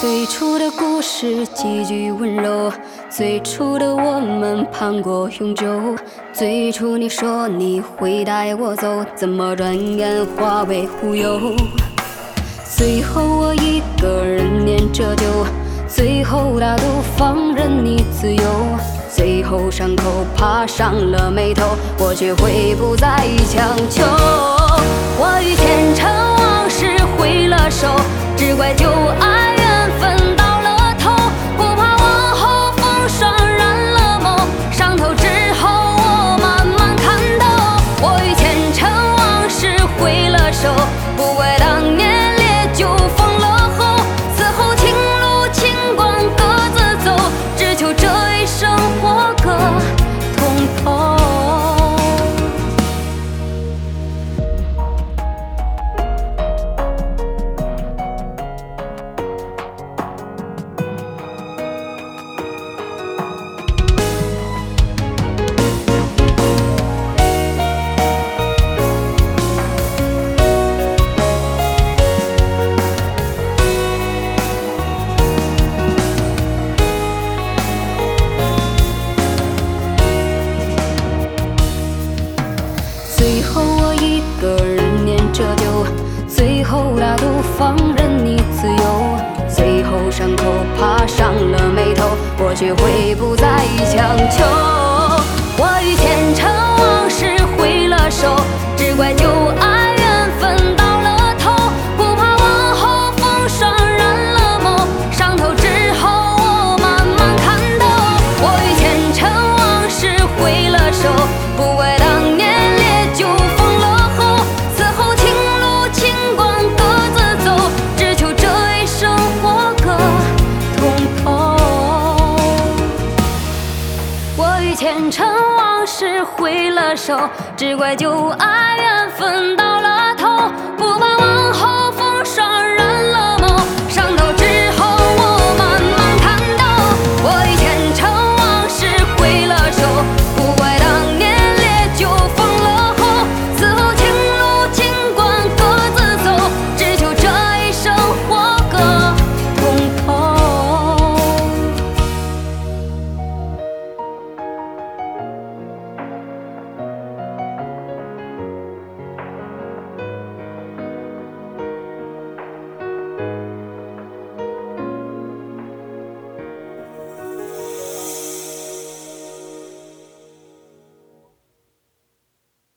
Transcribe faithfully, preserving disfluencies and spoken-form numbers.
最初的故事几句温柔，最初的我们盼过永久。最初你说你会带我走，怎么转眼化为乌有？最后我一个人念着酒，最后大度放任你自由，最后伤口爬上了眉头，我却会不再强求。我与前尘往事挥了手，只怪旧爱缘分到了头，不怕往后风霜染了梦，伤透之后我慢慢看透。我与前尘往事挥了手，不怪当年烈酒疯了后，此后情路轻光各自走，只求这一生活个通透。最后我一个人念着酒，最后大度放任你自由，最后伤口爬上了眉头，我却会不再强求。我与前尘往事挥了手，只怪旧爱缘分到了头，不怕往后风霜染了梦，伤透之后我慢慢看透。我与前尘往事挥了手，不怪当年酒疯了后，此后情路轻光各自走，只求这一生活个通透。我与前尘往事挥了手，只怪旧爱缘分到了头。